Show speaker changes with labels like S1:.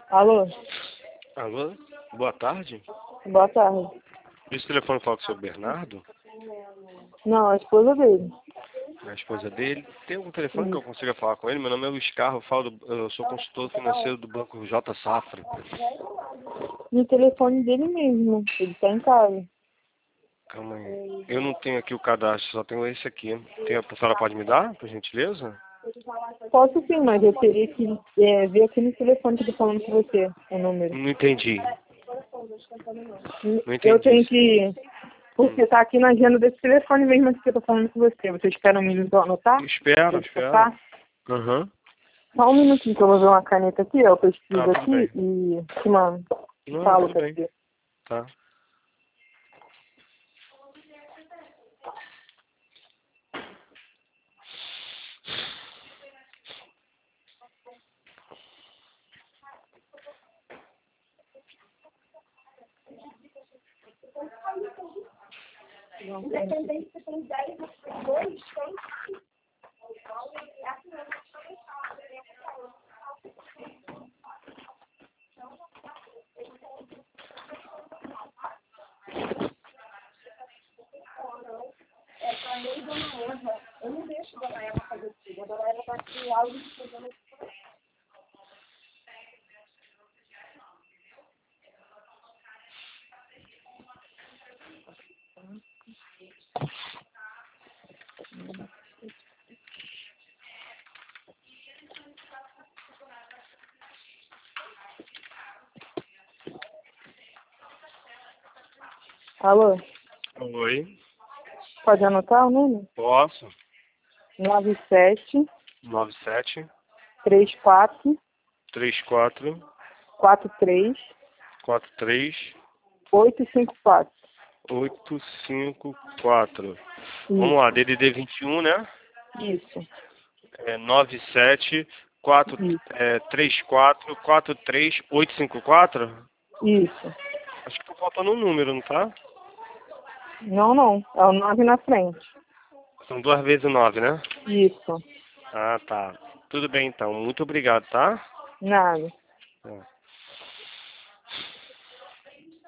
S1: Alô?
S2: Alô? Boa tarde.
S1: Boa tarde.
S2: Esse telefone fala com o seu Bernardo?
S1: Não, a esposa dele.
S2: A esposa dele. Tem algum telefone que eu
S1: Isso.
S2: consiga falar com ele? Meu nome é Luiz Carlos, eu sou consultor financeiro do Banco J Safra.
S1: No telefone dele mesmo. Ele tá em casa.
S2: Calma aí. Eu não tenho aqui o cadastro, só tenho esse aqui. A senhora pode me dar, por gentileza?
S1: Posso sim, mas eu teria que ver aqui no telefone que eu tô falando com você, o número.
S2: Não entendi. Não
S1: Eu
S2: entendi.
S1: tenho que... Porque tá aqui na agenda desse telefone mesmo que eu tô falando com você. Você espera um minuto pra eu anotar?
S2: Espero. Aham.
S1: Só um minutinho que eu vou ver uma caneta aqui, eu pesquiso
S2: Tá, tudo
S1: aqui
S2: bem.
S1: e te mando.
S2: Não,
S1: Falo
S2: tudo
S1: pra
S2: bem.
S1: você.
S2: Tá.
S1: Independente se tem 10 dois, tem. É pra mim, dona Eva. Eu não deixo dona Eva fazer tudo. A dona Eva tá aqui algo de fazendo. Alô?
S2: Oi.
S1: Pode anotar o número?
S2: Posso?
S1: 97
S2: 97
S1: 34
S2: 34
S1: 43
S2: 43
S1: 854.
S2: 854. Vamos lá,
S1: Isso,
S2: DDD 21, né?
S1: isso,
S2: 97 4
S1: isso,
S2: 34 43 854.
S1: isso.
S2: Acho que tá faltando um número, não tá?
S1: Não, não. É o 9 na frente.
S2: São duas vezes o 9, né?
S1: Isso.
S2: Ah, tá. Tudo bem então. Muito obrigado, tá?
S1: Nada.
S2: Tá.